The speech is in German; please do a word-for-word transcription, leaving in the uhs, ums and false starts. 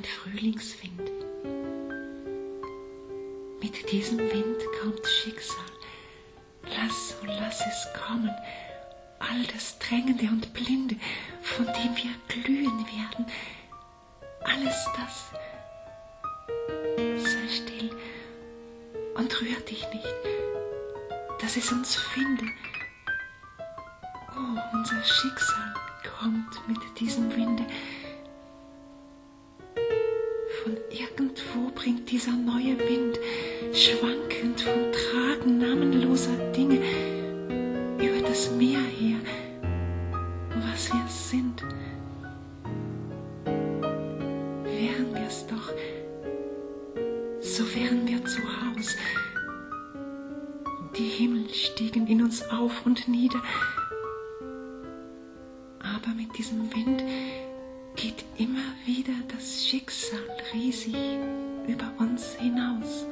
ein Frühlingswind. Mit diesem Wind kommt Schicksal. Lass, oh lass es kommen, all das Drängende und Blinde, von dem wir glühen werden, alles das, sei still und rühr dich nicht, dass es uns finde. Oh, unser Schicksal kommt mit diesem Winde. Von irgendwo bringt dieser neue Wind, schwankend vom Tragen namenloser Dinge, über das Meer her, was wir sind. Wären wir's doch, so wären wir zu Haus. Die Himmel stiegen in uns auf und nieder, aber mit diesem Wind geht immer wieder das Schicksal riesig über uns hinaus.